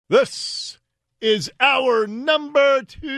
This is our number 2.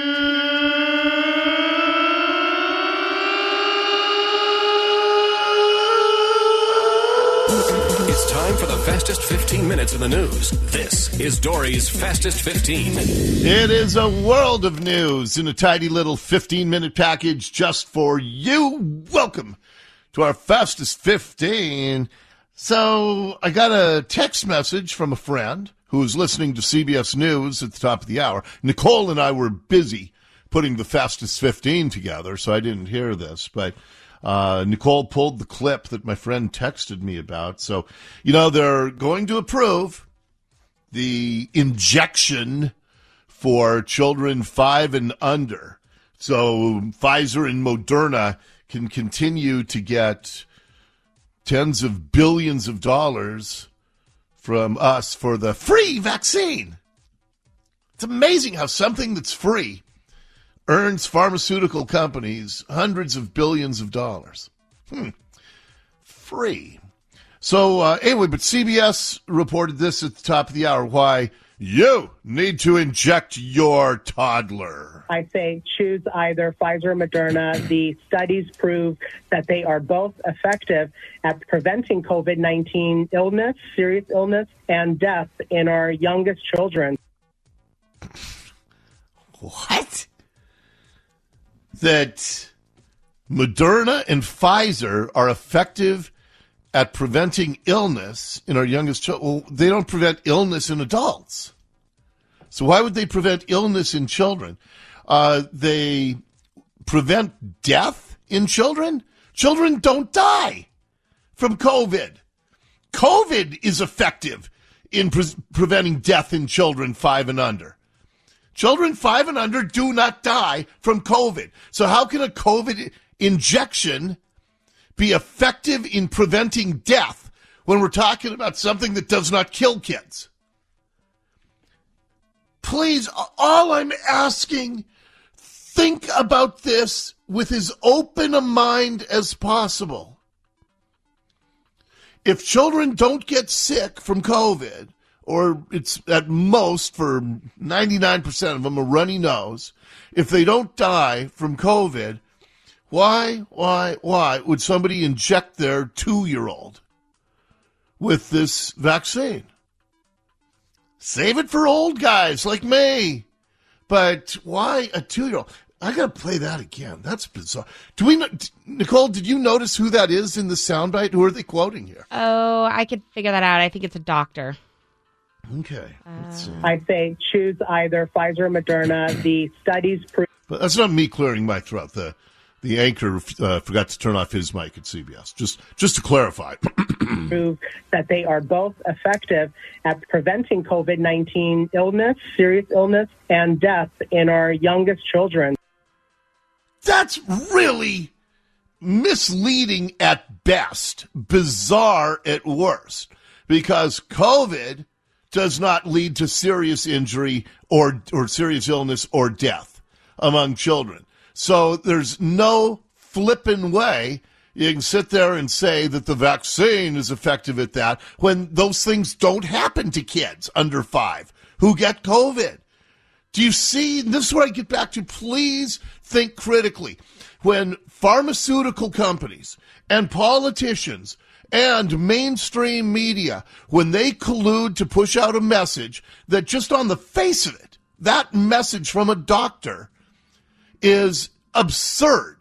It's time for the fastest 15 minutes in the news. This is Dory's Fastest 15. It is a world of news in a tidy little 15-minute package just for you. Welcome to our Fastest 15. So I got a text message from a friend who was listening to CBS News at the top of the hour. Nicole and I were busy putting the Fastest 15 together, so I didn't hear this. But Nicole pulled the clip that my friend texted me about. So, you know, they're going to approve the injection for children 5 and under. So Pfizer and Moderna can continue to get tens of billions of dollars from us for the free vaccine. It's amazing how something that's free earns pharmaceutical companies hundreds of billions of dollars. Free. So anyway, but CBS reported this at the top of the hour, why you need to inject your toddler. I say choose either Pfizer or Moderna. The studies prove that they are both effective at preventing COVID-19 illness, serious illness, and death in our youngest children. What? That Moderna and Pfizer are effective at preventing illness in our youngest children? Well, they don't prevent illness in adults. So why would they prevent illness in children? They prevent death in children? Children don't die from COVID. COVID is effective in preventing death in children 5 and under. Children 5 and under do not die from COVID. So how can a COVID injection be effective in preventing death when we're talking about something that does not kill kids? Please, all I'm asking, think about this with as open a mind as possible. If children don't get sick from COVID, or it's at most for 99% of them a runny nose, if they don't die from COVID, why would somebody inject their 2-year-old with this vaccine? Save it for old guys like me. But why a 2-year-old? I got to play that again. That's bizarre. Nicole, did you notice who that is in the soundbite? Who are they quoting here? Oh, I could figure that out. I think it's a doctor. Okay. Let's see. I say choose either Pfizer or Moderna. The studies prove... But that's not me clearing my throat. The anchor forgot to turn off his mic at CBS. Just to clarify. Prove that they are both effective at preventing COVID-19 illness, serious illness, and death in our youngest children. That's really misleading at best, bizarre at worst, because COVID does not lead to serious injury or serious illness or death among children. So there's no flippin' way you can sit there and say that the vaccine is effective at that when those things don't happen to kids under 5 who get COVID. Do you see? This is where I get back to, please think critically. When pharmaceutical companies and politicians and mainstream media, when they collude to push out a message that just on the face of it, that message from a doctor is absurd.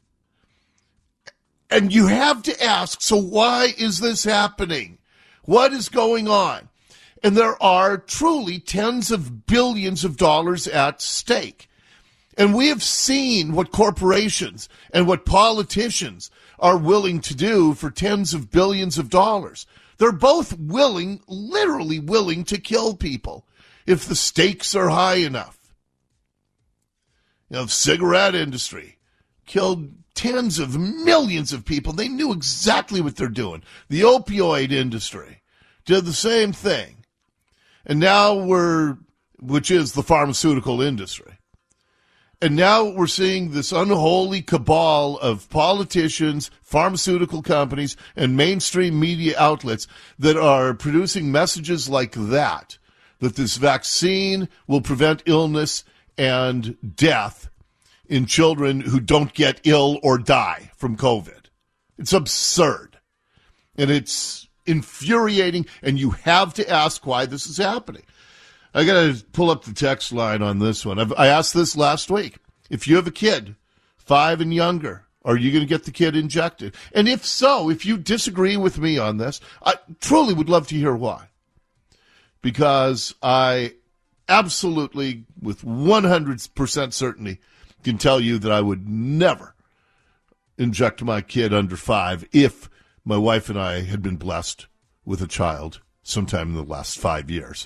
And you have to ask, so why is this happening? What is going on? And there are truly tens of billions of dollars at stake. And we have seen what corporations and what politicians are willing to do for tens of billions of dollars. They're both willing, literally willing to kill people if the stakes are high enough. You know, the cigarette industry killed tens of millions of people. They knew exactly what they're doing. The opioid industry did the same thing. And now which is the pharmaceutical industry. And now we're seeing this unholy cabal of politicians, pharmaceutical companies, and mainstream media outlets that are producing messages like that that this vaccine will prevent illness and death in children who don't get ill or die from COVID. It's absurd. And it's infuriating, and you have to ask why this is happening. I got to pull up the text line on this one. I asked this last week. If you have a kid, 5 and younger, are you going to get the kid injected? And if so, if you disagree with me on this, I truly would love to hear why. Because I absolutely, with 100% certainty, can tell you that I would never inject my kid under 5 if my wife and I had been blessed with a child sometime in the last 5 years.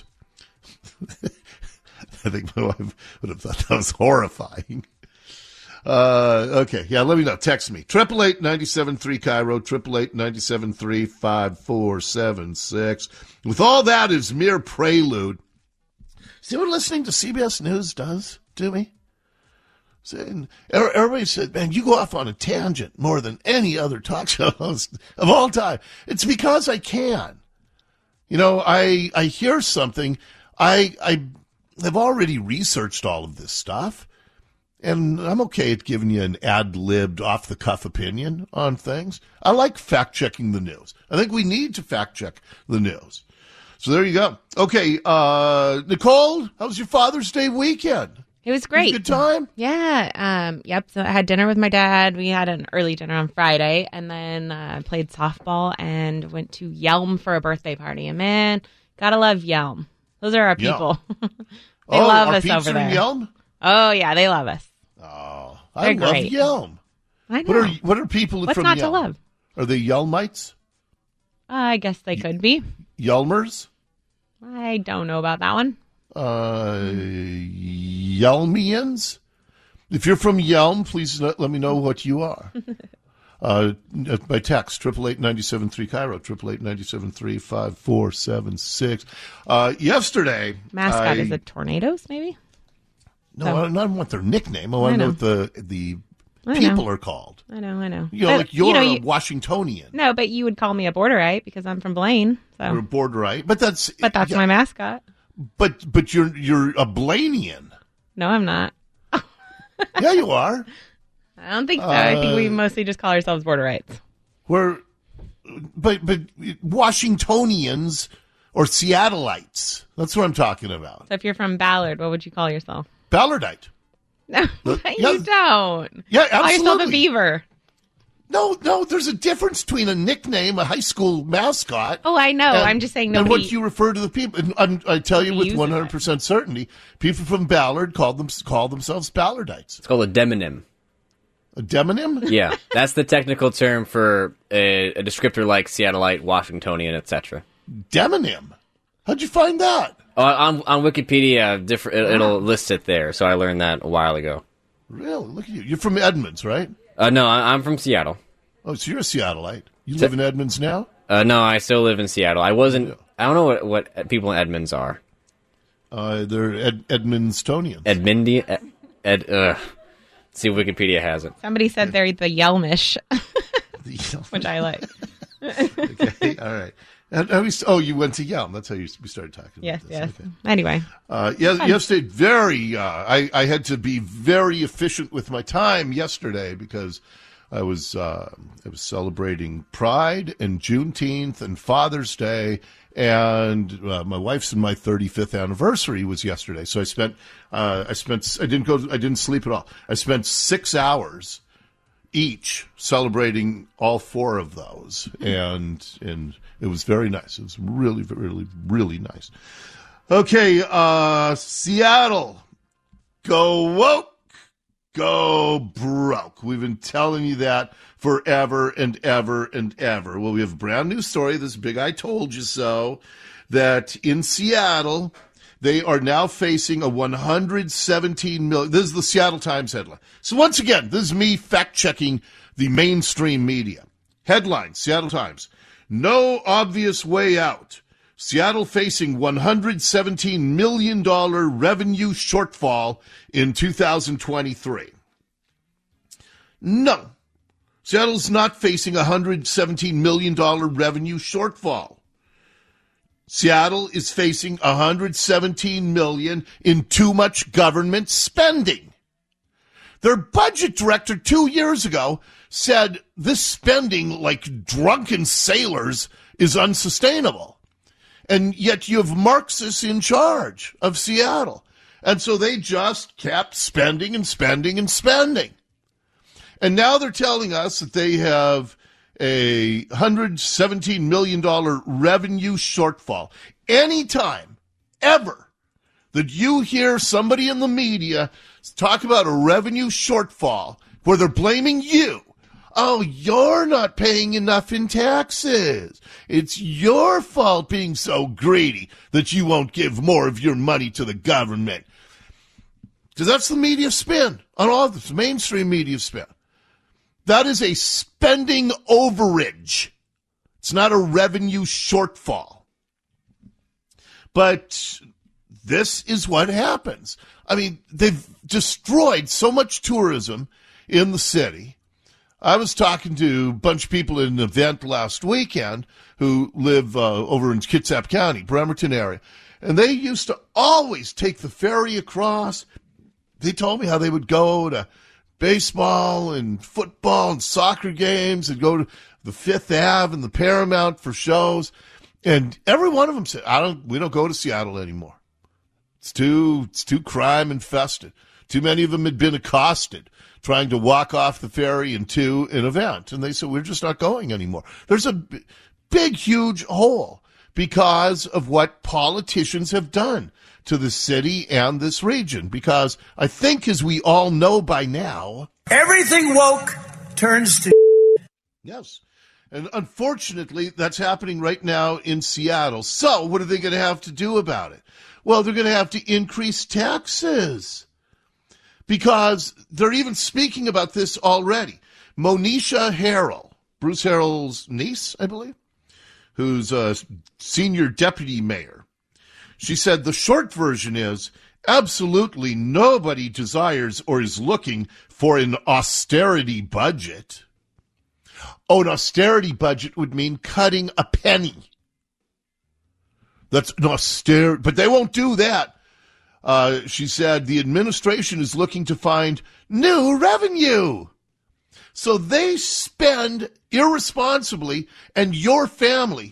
I think my wife would have thought that was horrifying. Okay, yeah, let me know. Text me. 888-97-3 Cairo, 888-97-3-5476. With all that is mere prelude. See what listening to CBS News does to me? Everybody said, man, you go off on a tangent more than any other talk show host of all time. It's because I can. You know, I hear something. I have already researched all of this stuff, and I'm okay at giving you an ad-libbed, off-the-cuff opinion on things. I like fact-checking the news. I think we need to fact-check the news. So there you go. Okay, Nicole, how was your Father's Day weekend? It was great. Good time? Yeah. Yep. So I had dinner with my dad. We had an early dinner on Friday, and then played softball and went to Yelm for a birthday party. And man, gotta love Yelm. Those are our people. They love us over there. Yelm? Oh yeah, they love us. Oh, They're I love great. Yelm. I know. What are people What's from not Yelm? to love? Are they Yelmites? I guess they could be. Yelmers? I don't know about that one. Yelmians? If you're from Yelm, please let me know what you are. By text, 888-97-3 Cairo, 888-97-3-5476. Yesterday... Mascot, is it Tornadoes, maybe? No, I don't want their nickname. I want to know what the people are called. I know. You know, like you're a Washingtonian. No, but you would call me a borderite because I'm from Blaine. So. You're a borderite. But that's my mascot. But you're a Blainian. No, I'm not. Yeah, you are. I don't think so. I think we mostly just call ourselves borderites. But Washingtonians or Seattleites. That's what I'm talking about. So if you're from Ballard, what would you call yourself? Ballardite. No, you don't. Yeah, absolutely. Call yourself a beaver. No, there's a difference between a nickname, a high school mascot. Oh, I know. I'm just saying nobody... And what you refer to the people. And I tell you with 100% certainty, people from Ballard call themselves Ballardites. It's called a demonym. A demonym? Yeah, that's the technical term for a descriptor like Seattleite, Washingtonian, etc. Demonym? How'd you find that? On Wikipedia, it'll list it there, so I learned that a while ago. Really? Look at you. You're from Edmonds, right? No, I'm from Seattle. Oh, so you're a Seattleite. You live in Edmonds now? No, I still live in Seattle. I don't know what people in Edmonds are. They're Edmondstonians. See if Wikipedia has it. Somebody said they're the Yelmish, which I like. Okay, all right. You went to Yelm. That's how we started talking about this. Yes. Okay. Anyway. Yesterday, I had to be very efficient with my time yesterday because I was celebrating Pride and Juneteenth and Father's Day, and my wife's and my 35th anniversary was yesterday. So I didn't sleep at all. I spent 6 hours each celebrating all 4 of those, and it was very nice. It was really, really, really nice. Okay, Seattle, go woke, go broke. We've been telling you that forever and ever and ever. Well, we have a brand new story, this big I told you so, that in Seattle, they are now facing a $117 million. This is the Seattle Times headline. So once again, this is me fact-checking the mainstream media. Headline, Seattle Times. No obvious way out. Seattle facing $117 million revenue shortfall in 2023. No. Seattle's not facing a $117 million revenue shortfall. Seattle is facing $117 million in too much government spending. Their budget director 2 years ago said this spending like drunken sailors is unsustainable. And yet you have Marxists in charge of Seattle. And so they just kept spending and spending and spending. And now they're telling us that they have a $117 million revenue shortfall. Anytime, ever, that you hear somebody in the media talk about a revenue shortfall where they're blaming you, oh, you're not paying enough in taxes. It's your fault being so greedy that you won't give more of your money to the government. Because that's the media spin on all this, mainstream media spin. That is a spending overage. It's not a revenue shortfall. But this is what happens. I mean, they've destroyed so much tourism in the city. I was talking to a bunch of people at an event last weekend who live over in Kitsap County, Bremerton area. And they used to always take the ferry across. They told me how they would go to baseball and football and soccer games and go to the Fifth Ave and the Paramount for shows. And every one of them said, we don't go to Seattle anymore. It's too crime infested. Too many of them had been accosted trying to walk off the ferry into an event. And they said, we're just not going anymore. There's a big, huge hole because of what politicians have done to the city and this region. Because I think, as we all know by now, everything woke turns to yes. And unfortunately, that's happening right now in Seattle. So what are they going to have to do about it? Well, they're going to have to increase taxes because they're even speaking about this already. Monisha Harrell, Bruce Harrell's niece, I believe, who's a senior deputy mayor, she said the short version is absolutely nobody desires or is looking for an austerity budget. Oh, an austerity budget would mean cutting a penny. That's an austerity, but they won't do that. She said the administration is looking to find new revenue. So they spend irresponsibly, and your family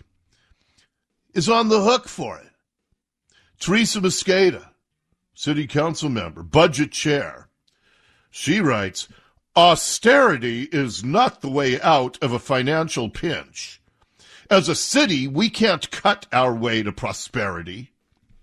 is on the hook for it. Teresa Mosqueda, city council member, budget chair, she writes, austerity is not the way out of a financial pinch. As a city, we can't cut our way to prosperity.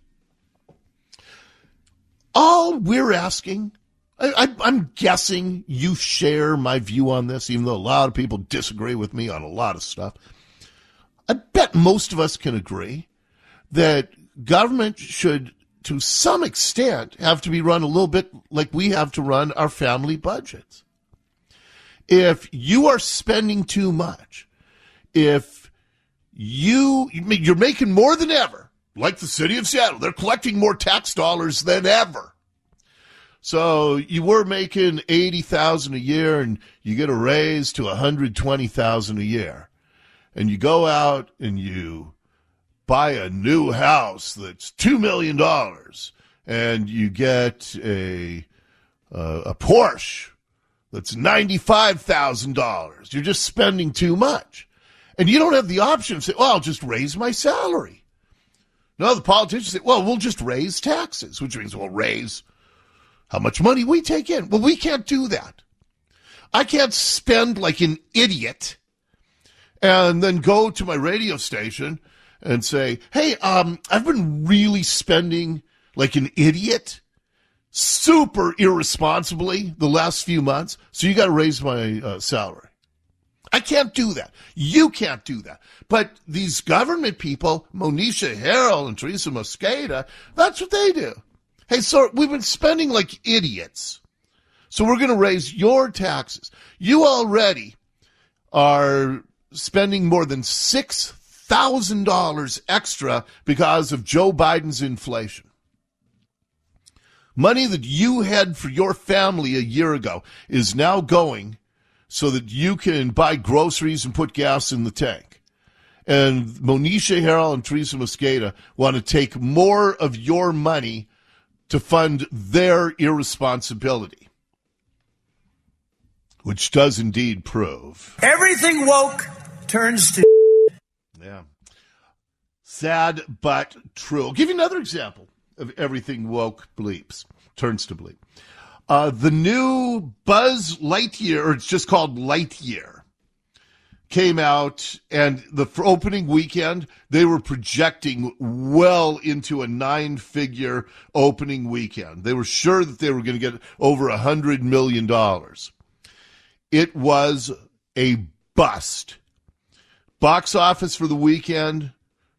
All we're asking, I'm guessing you share my view on this, even though a lot of people disagree with me on a lot of stuff. I bet most of us can agree that government should, to some extent, have to be run a little bit like we have to run our family budgets. If you are spending too much, if you're making more than ever, like the city of Seattle, they're collecting more tax dollars than ever. So you were making $80,000 a year and you get a raise to $120,000 a year. And you go out and you buy a new house that's $2 million and you get a Porsche that's $95,000. You're just spending too much. And you don't have the option of saying, well, I'll just raise my salary. No, the politicians say, well, we'll just raise taxes, which means we'll raise how much money we take in. Well, we can't do that. I can't spend like an idiot and then go to my radio station and say, hey, I've been really spending like an idiot, super irresponsibly the last few months, so you got to raise my salary. I can't do that. You can't do that. But these government people, Monisha Harrell and Teresa Mosqueda, that's what they do. Hey, so we've been spending like idiots, so we're going to raise your taxes. You already are spending more than $6,000 extra because of Joe Biden's inflation. Money that you had for your family a year ago is now going so that you can buy groceries and put gas in the tank. and Monisha Harrell and Teresa Mosqueda want to take more of your money to fund their irresponsibility, which does indeed prove. Everything woke turns to. Yeah. Sad but true. I'll give you another example of everything woke bleeps, turns to bleep. The new Buzz Lightyear, or it's just called Lightyear, came out, and for opening weekend, they were projecting well into a 9-figure opening weekend. They were sure that they were going to get over $100 million. It was a bust. Box office for the weekend,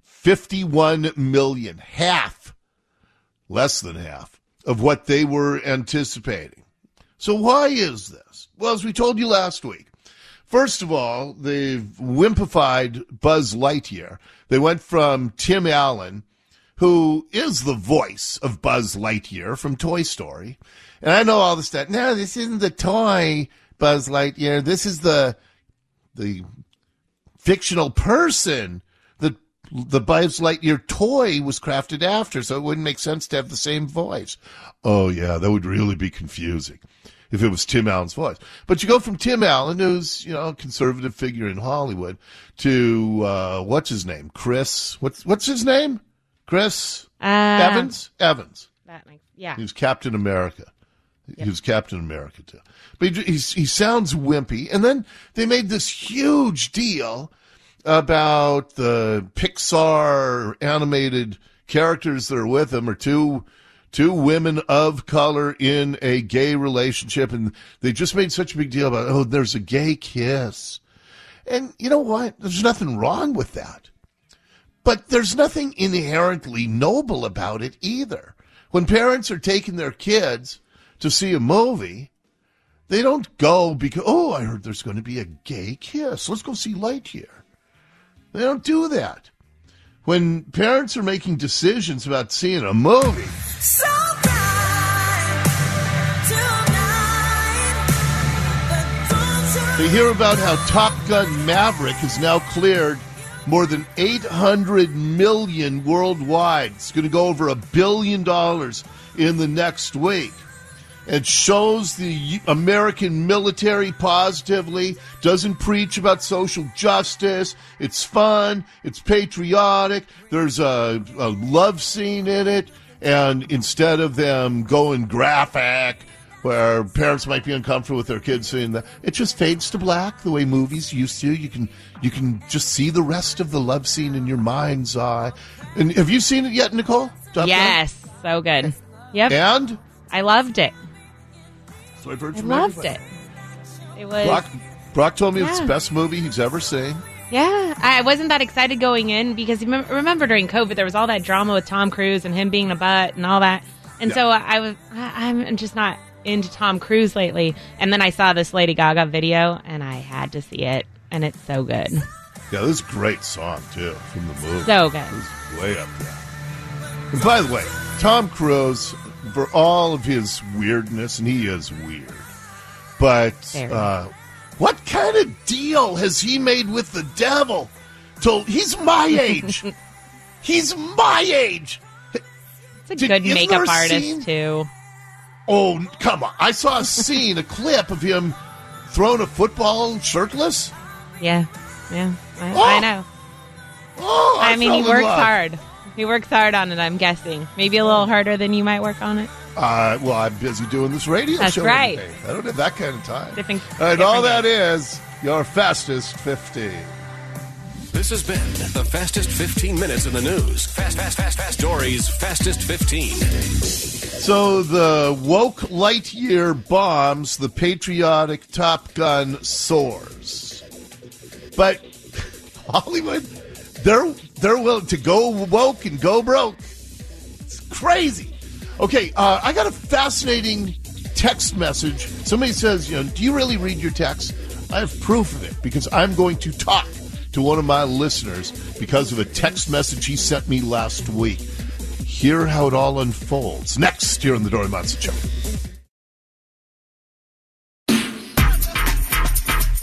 $51 million, half, less than half, of what they were anticipating. So why is this? Well, as we told you last week, first of all, they've wimpified Buzz Lightyear. They went from Tim Allen, who is the voice of Buzz Lightyear from Toy Story. And I know all this stuff. No, this isn't the toy Buzz Lightyear. This is the fictional person that the Buzz Lightyear toy was crafted after, so it wouldn't make sense to have the same voice. Oh, yeah, that would really be confusing if it was Tim Allen's voice. But you go from Tim Allen, who's, a conservative figure in Hollywood, to, what's his name? Chris? What's his name? Chris? Evans? Evans. Yeah. He was Captain America. Yep. He was Captain America, too. But he sounds wimpy. And then they made this huge deal about the Pixar animated characters that are with him, or two women of color in a gay relationship, and they just made such a big deal about, there's a gay kiss. And you know what? There's nothing wrong with that. But there's nothing inherently noble about it either. When parents are taking their kids to see a movie, they don't go because, I heard there's going to be a gay kiss. Let's go see Lightyear. They don't do that. When parents are making decisions about seeing a movie, they hear about how Top Gun Maverick has now cleared more than $800 million worldwide. It's going to go over $1 billion in the next week. It shows the American military positively, doesn't preach about social justice. It's fun. It's patriotic. There's a love scene in it. And instead of them going graphic, where parents might be uncomfortable with their kids seeing that, it just fades to black the way movies used to. You can just see the rest of the love scene in your mind's eye. And have you seen it yet, Nicole? Yes, so good. Yep. And? I loved it. So I've heard I from loved everybody. it. It was Brock told me it's the best movie he's ever seen. Yeah, I wasn't that excited going in because remember during COVID there was all that drama with Tom Cruise and him being a butt and all that, and so I'm just not into Tom Cruise lately. And then I saw this Lady Gaga video and I had to see it, and it's so good. Yeah, this is a great song too from the movie. So good. It was way up there. And by the way, Tom Cruise, for all of his weirdness, and he is weird, but what kind of deal has he made with the devil? He's my age. He's my age. It's a good makeup artist, too. Oh, come on. I saw a clip of him throwing a football shirtless. Yeah. I know. I mean, he works hard. He works hard on it, I'm guessing. Maybe a little harder than you might work on it. Well, I'm busy doing this radio show. That's right. Today. I don't have that kind of time. Different all that is your fastest 15. This has been the fastest 15 minutes in the news. Fast Dory's fastest 15. So the woke Lightyear bombs, the patriotic Top Gun soars. But Hollywood, they're willing to go woke and go broke. It's crazy. Okay, I got a fascinating text message. Somebody says, do you really read your text? I have proof of it because I'm going to talk to one of my listeners because of a text message he sent me last week. Hear how it all unfolds next here on the Dory Monson Show.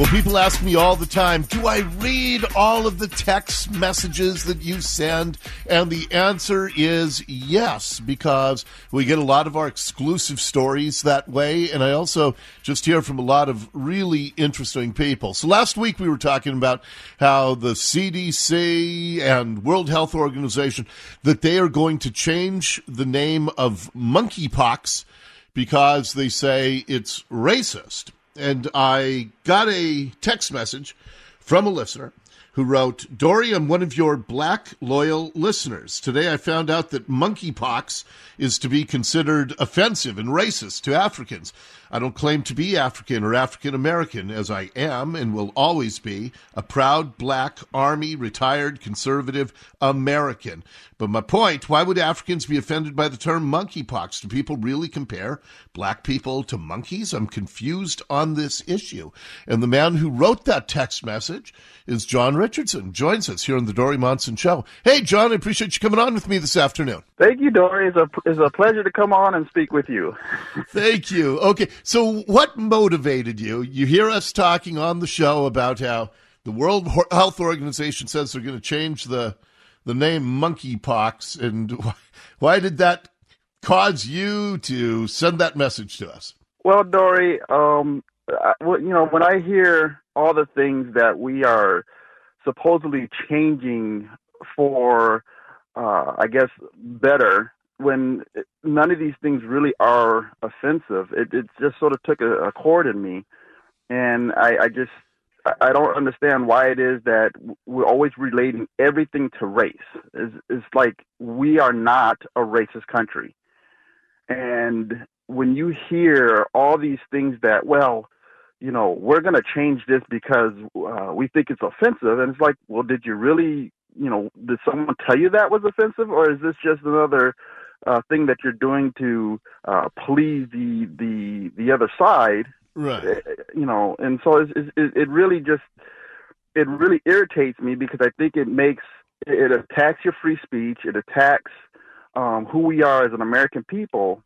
Well, people ask me all the time, do I read all of the text messages that you send? And the answer is yes, because we get a lot of our exclusive stories that way. And I also just hear from a lot of really interesting people. So last week we were talking about how the CDC and World Health Organization, that they are going to change the name of monkeypox because they say it's racist. And I got a text message from a listener who wrote, Dory, I'm one of your black loyal listeners. Today I found out that monkeypox is to be considered offensive and racist to Africans. I don't claim to be African or African American, as I am and will always be a proud black Army retired conservative American. But my point, why would Africans be offended by the term monkeypox? Do people really compare black people to monkeys? I'm confused on this issue. And the man who wrote that text message is John Richardson, joins us here on the Dory Monson Show. Hey, John, I appreciate you coming on with me this afternoon. Thank you, Dory. It's a pleasure to come on and speak with you. Thank you. Okay, so what motivated you? You hear us talking on the show about how the World Health Organization says they're going to change the name monkeypox, and why did that cause you to send that message to us? Well, Dory, when I hear all the things that we are supposedly changing for, I guess, better, when none of these things really are offensive, it just sort of took a chord in me, and I don't understand why it is that we're always relating everything to race. It's like we are not a racist country. And when you hear all these things that, well, we're going to change this because we think it's offensive. And it's like, well, did you really, did someone tell you that was offensive? Or is this just another thing that you're doing to please the other side? Right. And so it really irritates me, because I think it attacks your free speech. It attacks who we are as an American people.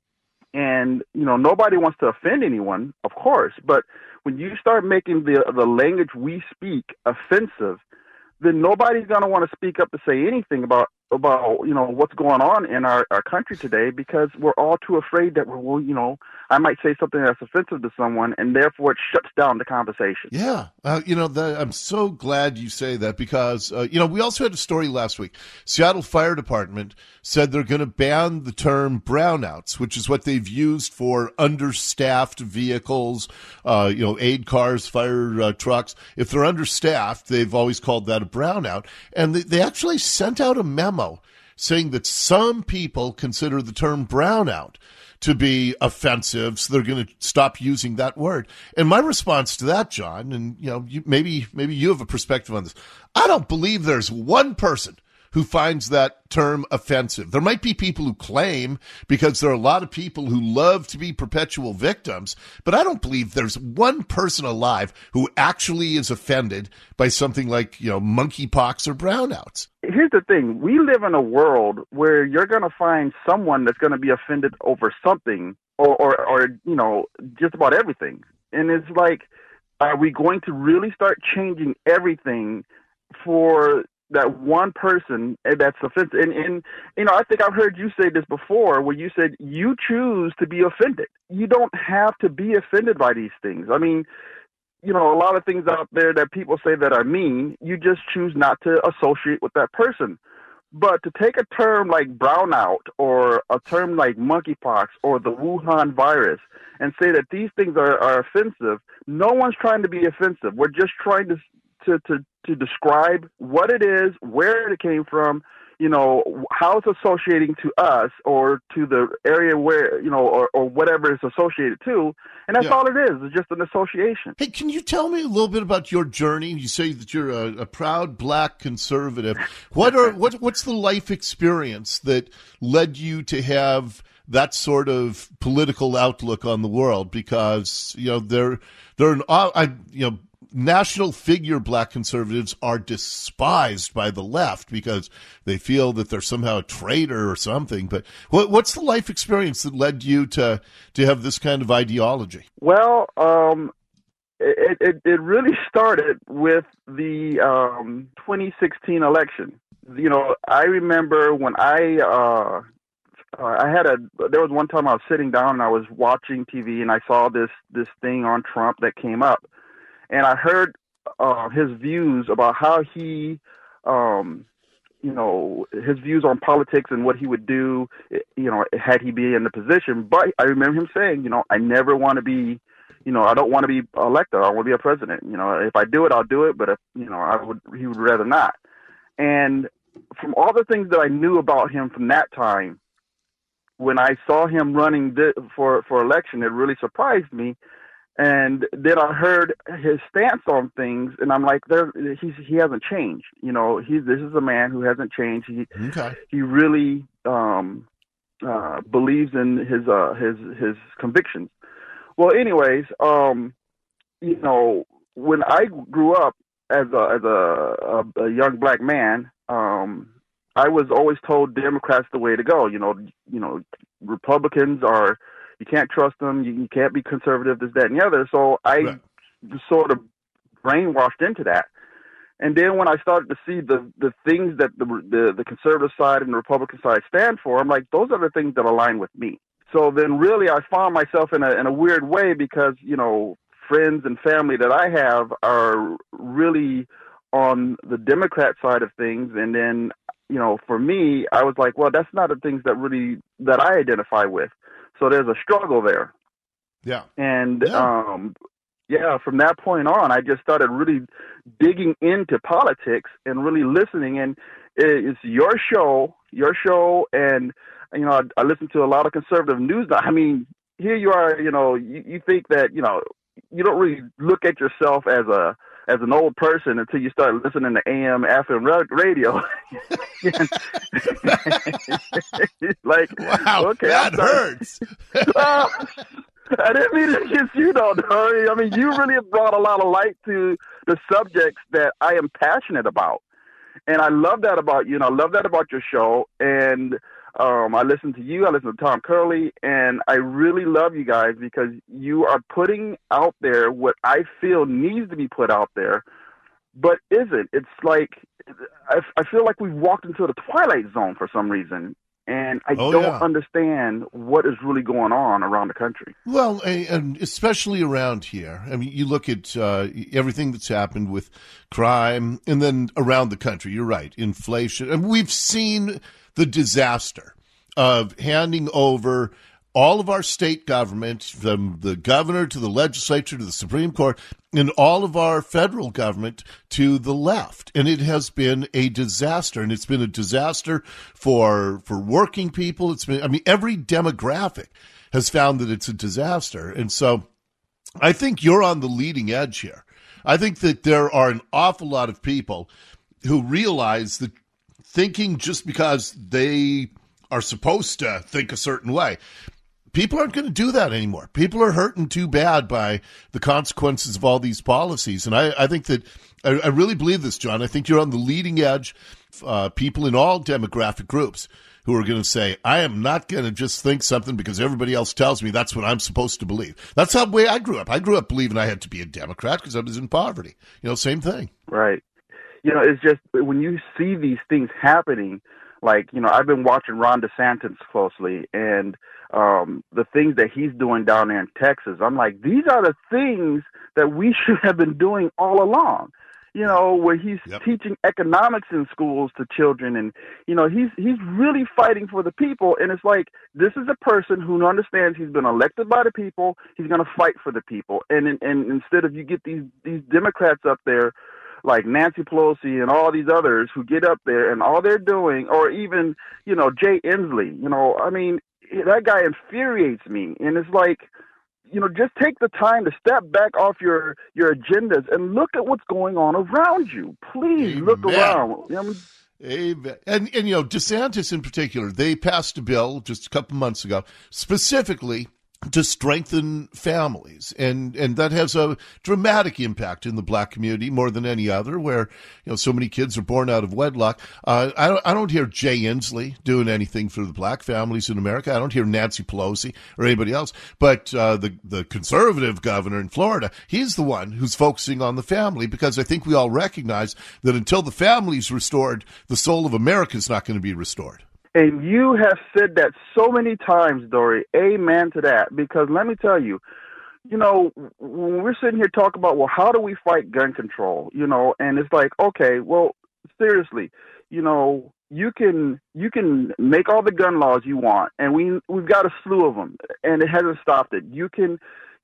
And, nobody wants to offend anyone, of course. But when you start making the language we speak offensive, then nobody's going to want to speak up to say anything about what's going on in our country today, because we're all too afraid that I might say something that's offensive to someone, and therefore it shuts down the conversation. Yeah. I'm so glad you say that, because, we also had a story last week. Seattle Fire Department said they're going to ban the term brownouts, which is what they've used for understaffed vehicles, aid cars, fire trucks. If they're understaffed, they've always called that a brownout. And they actually sent out a memo saying that some people consider the term brownout to be offensive, so they're going to stop using that word. And my response to that, John, and maybe you have a perspective on this, I don't believe there's one person who finds that term offensive. There might be people who claim, because there are a lot of people who love to be perpetual victims, but I don't believe there's one person alive who actually is offended by something like, monkeypox or brownouts. Here's the thing. We live in a world where you're going to find someone that's going to be offended over something or just about everything. And it's like, are we going to really start changing everything for that one person that's offensive? And I think I've heard you say this before, where you said you choose to be offended. You don't have to be offended by these things. I mean, a lot of things out there that people say that are mean, you just choose not to associate with that person. But to take a term like brownout or a term like monkeypox or the Wuhan virus and say that these things are offensive, no one's trying to be offensive. We're just trying to describe what it is, where it came from, how it's associating to us or to the area where, or whatever it's associated to. And that's all it is. It's just an association. Hey, can you tell me a little bit about your journey? You say that you're a proud black conservative. What's the life experience that led you to have that sort of political outlook on the world? Because, national figure black conservatives are despised by the left because they feel that they're somehow a traitor or something. But what's the life experience that led you to have this kind of ideology? Well, it really started with the 2016 election. You know, I remember when there was one time I was sitting down and I was watching TV and I saw this thing on Trump that came up, and I heard his views about how he, his views on politics and what he would do, had he be in the position. But I remember him saying, I never want to be, I don't want to be elected. I want to be a president. If I do it, I'll do it. But if, he would rather not. And from all the things that I knew about him from that time, when I saw him running for election, it really surprised me. And then I heard his stance on things, and I'm like, he hasn't changed. This is a man who hasn't changed. He really believes in his convictions. Well, anyways, when I grew up as a young black man, I was always told Democrats the way to go. Republicans are, you can't trust them. You can't be conservative, this, that, and the other. So I was sort of brainwashed into that. And then when I started to see the things that the conservative side and the Republican side stand for, I'm like, those are the things that align with me. So then really I found myself in a weird way because, friends and family that I have are really on the Democrat side of things. And then, for me, I was like, well, that's not the things that I identify with. So there's a struggle there. Yeah. And, from that point on, I just started really digging into politics and really listening. And it's your show, and, I listen to a lot of conservative news. I mean, here you are, you think that, you don't really look at yourself as an old person until you start listening to AM, FM radio. Like, wow, okay, that hurts. I didn't mean it against you, though, Dory. I mean, you really have brought a lot of light to the subjects that I am passionate about. And I love that about you, and I love that about your show. And I listen to you, I listen to Tom Curley, and I really love you guys because you are putting out there what I feel needs to be put out there, but isn't. It's like, I feel like we've walked into the twilight zone for some reason, and I don't understand what is really going on around the country. Well, and especially around here. I mean, you look at everything that's happened with crime, and then around the country, you're right, inflation. And we've seen the disaster of handing over all of our state government, from the governor to the legislature to the Supreme Court, and all of our federal government to the left. And it has been a disaster. And it's been a disaster for working people. Every demographic has found that it's a disaster. And so I think you're on the leading edge here. I think that there are an awful lot of people who realize that thinking just because they are supposed to think a certain way, people aren't going to do that anymore. People are hurting too bad by the consequences of all these policies. And I think that, I really believe this, John. I think you're on the leading edge. People in all demographic groups who are going to say, I am not going to just think something because everybody else tells me that's what I'm supposed to believe. That's how the way I grew up. I grew up believing I had to be a Democrat because I was in poverty. Same thing. Right. It's just when you see these things happening, like, I've been watching Ron DeSantis closely, and the things that he's doing down there in Texas, I'm like, these are the things that we should have been doing all along. Where he's teaching economics in schools to children, and he's really fighting for the people. And it's like, this is a person who understands he's been elected by the people. He's going to fight for the people. And instead of you get these Democrats up there, like Nancy Pelosi and all these others who get up there and all they're doing, or even, Jay Inslee, that guy infuriates me. And it's like, just take the time to step back off your agendas and look at what's going on around you. Please look around. Amen. And DeSantis in particular, they passed a bill just a couple months ago, specifically to strengthen families, and that has a dramatic impact in the black community more than any other, where so many kids are born out of wedlock. I don't hear Jay Inslee doing anything for the black families in America. I don't hear Nancy Pelosi or anybody else, but the conservative governor in Florida, he's the one who's focusing on the family, because I think we all recognize that until the family's restored, the soul of America is not going to be restored. And you have said that so many times, Dory. Amen to that. Because let me tell you, when we're sitting here talking about, well, how do we fight gun control? And it's like, okay, well, seriously, you can make all the gun laws you want, and we've got a slew of them, and it hasn't stopped it. You can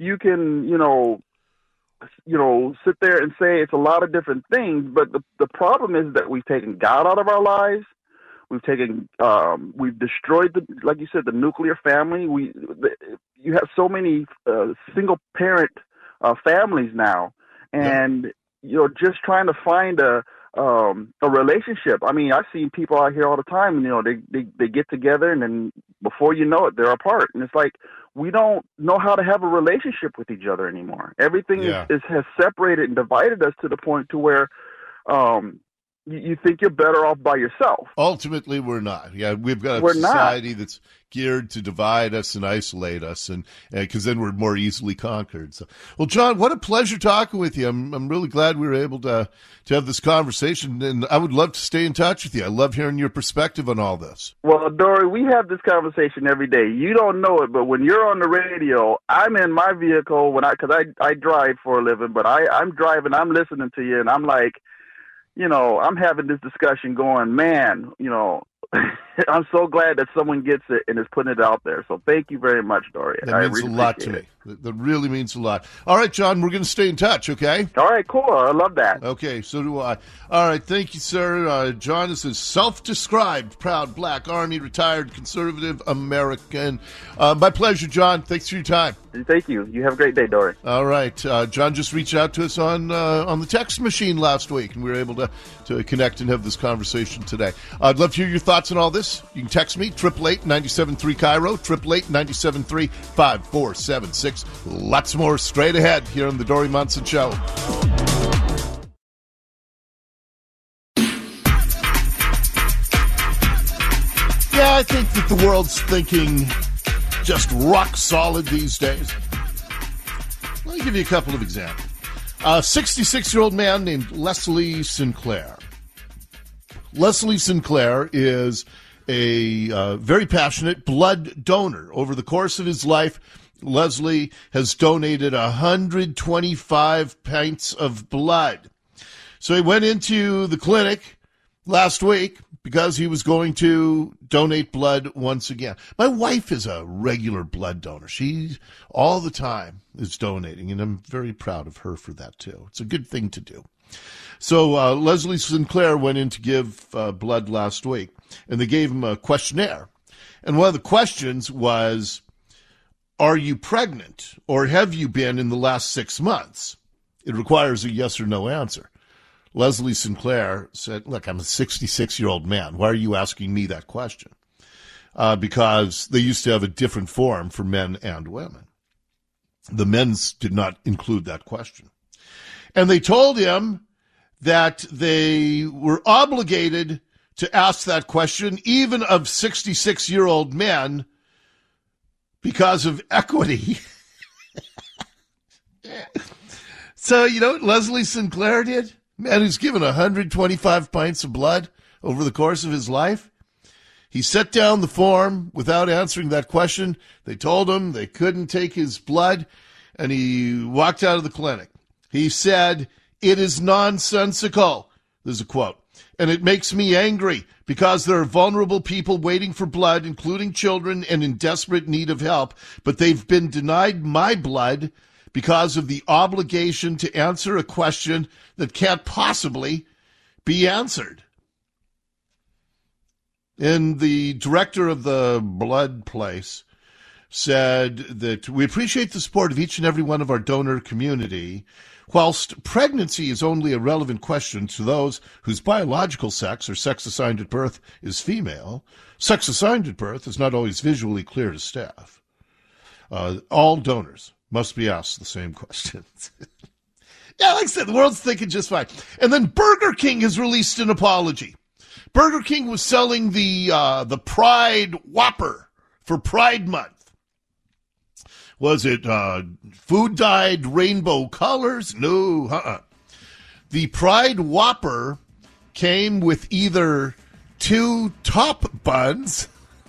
sit there and say it's a lot of different things, but the problem is that we've taken God out of our lives. We've destroyed like you said, the nuclear family. You have so many single parent families now, and just trying to find a relationship. I mean, I've seen people out here all the time, and they get together, and then before you know it, they're apart, and it's like we don't know how to have a relationship with each other anymore. Everything has separated and divided us to the point to where you think you're better off by yourself. Ultimately, we're not. Yeah, we've got a society that's geared to divide us and isolate us, and because then we're more easily conquered. So, well, John, what a pleasure talking with you. I'm really glad we were able to have this conversation, and I would love to stay in touch with you. I love hearing your perspective on all this. Well, Dory, we have this conversation every day. You don't know it, but when you're on the radio, I'm in my vehicle because I drive for a living, but I'm driving, I'm listening to you, and I'm like, I'm having this discussion going, man, I'm so glad that someone gets it and is putting it out there. So thank you very much, Dory. That means a lot to me. That really means a lot. All right, John, we're going to stay in touch, okay? All right, cool. I love that. Okay, so do I. All right, thank you, sir. John is a self-described proud black Army retired conservative American. My pleasure, John. Thanks for your time. Thank you. You have a great day, Dory. All right. John just reached out to us on the text machine last week, and we were able to connect and have this conversation today. I'd love to hear your thoughts on all this. You can text me, 888-973 Cairo, 888-973 5476. Lots more straight ahead here on the Dory Munson Show. Yeah, I think that the world's thinking just rock solid these days. Let me give you a couple of examples. A 66-year-old man named Leslie Sinclair. Leslie Sinclair is a very passionate blood donor. Over the course of his life, Leslie has donated 125 pints of blood. So he went into the clinic last week because he was going to donate blood once again. My wife is a regular blood donor. She all the time is donating, and I'm very proud of her for that too. It's a good thing to do. So Leslie Sinclair went in to give blood last week, and they gave him a questionnaire. And one of the questions was, are you pregnant, or have you been in the last 6 months? It requires a yes or no answer. Leslie Sinclair said, look, I'm a 66-year-old man. Why are you asking me that question? Because they used to have a different form for men and women. The men's did not include that question. And they told him that they were obligated to ask that question, even of 66-year-old men, because of equity. So, you know what Leslie Sinclair did? Man who's given 125 pints of blood over the course of his life. He set down the form without answering that question. They told him they couldn't take his blood, and he walked out of the clinic. He said, "It is nonsensical." There's a quote. "And it makes me angry because there are vulnerable people waiting for blood, including children and in desperate need of help, but they've been denied my blood because of the obligation to answer a question that can't possibly be answered." And the director of the blood place said that we appreciate the support of each and every one of our donor community. Whilst pregnancy is only a relevant question to those whose biological sex or sex assigned at birth is female, sex assigned at birth is not always visually clear to staff. All donors must be asked the same questions. Yeah, like I said, the world's thinking just fine. And then Burger King has released an apology. Burger King was selling the Pride Whopper for Pride Month. Was it food-dyed rainbow colors? No, The Pride Whopper came with either 2 top buns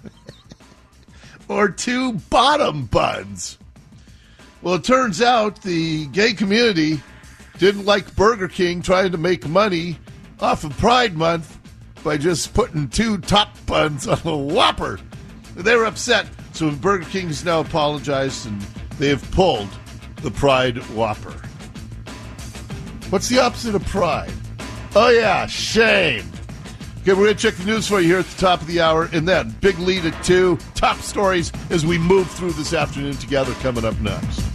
or 2 bottom buns. Well, it turns out the gay community didn't like Burger King trying to make money off of Pride Month by just putting 2 top buns on a Whopper. They were upset, so Burger King has now apologized, and they have pulled the Pride Whopper. What's the opposite of pride? Oh, yeah, shame. Okay, we're going to check the news for you here at the top of the hour, and then big lead at 2, top stories as we move through this afternoon together coming up next.